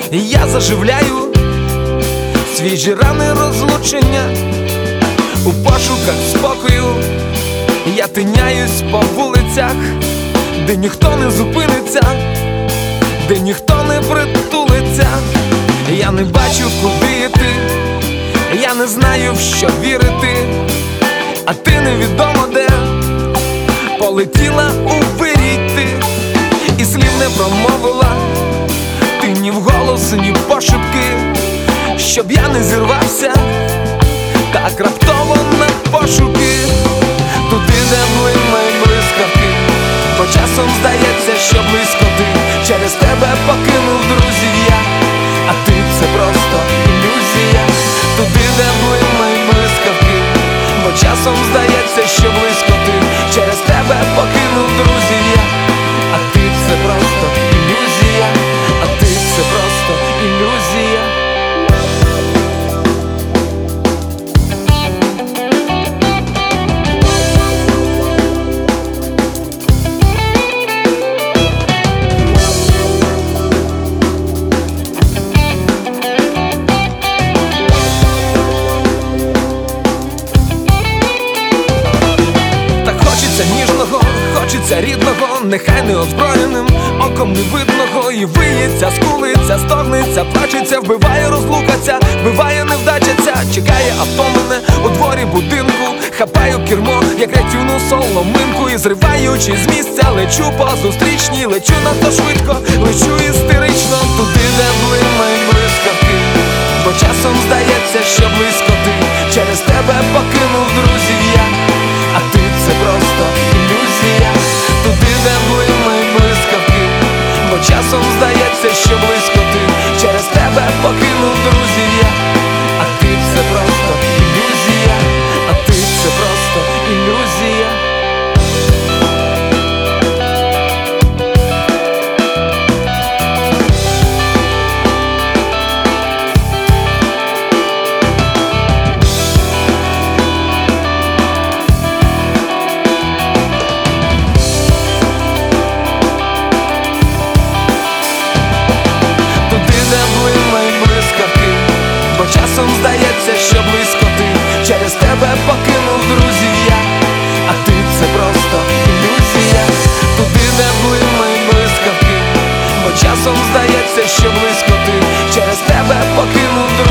Я заживляю свіжі рани розлучення. У пошуках спокою я тиняюсь по вулицях, де ніхто не зупиниться, де ніхто не притулиться. Я не бачу, куди йти, я не знаю, в що вірити, а ти невідомо де полетіла у вирій ти, і слів не промовила ти ні вголос, ні пошепки, щоб я не зірвався так раптово на пошуки. Туди, де блимають блискавки, бо часом здається, що близько ти. Через тебе покинув друзів я, а ти це просто ілюзія. Туди, де блимають блискавки, бо часом здається, що близько ти. Через тебе покинув друзів я, а ти це просто ілюзія, а ти це просто ілюзія. Ніжного, хочеться рідного, нехай не озброєним оком не видного. І виється, скулиться, стогнеться, плачеться, вбиває, розлукаться, вбиває, невдача ця. Чекає авто мене у дворі будинку, хапаю кермо, як рятівну соломинку, і зриваючи з місця, лечу по зустрічній, лечу надто швидко, лечу істерично. Туди, де блимають блискавки, бо часом здається, що близько ти. Через тебе покинув друзів я, а ти це просто ілюзія. Туди, де блимають блискавки, бо часом здається, що близько ти. Через тебе покинув друзів я, а ти це просто ілюзія, а ти це просто ілюзія. Часом здається, що близько ти. Через тебе покинув друзів я, а ти це просто ілюзія. Туди, де блимають блискавки, бо часом здається, що близько ти. Через тебе покинув друзів.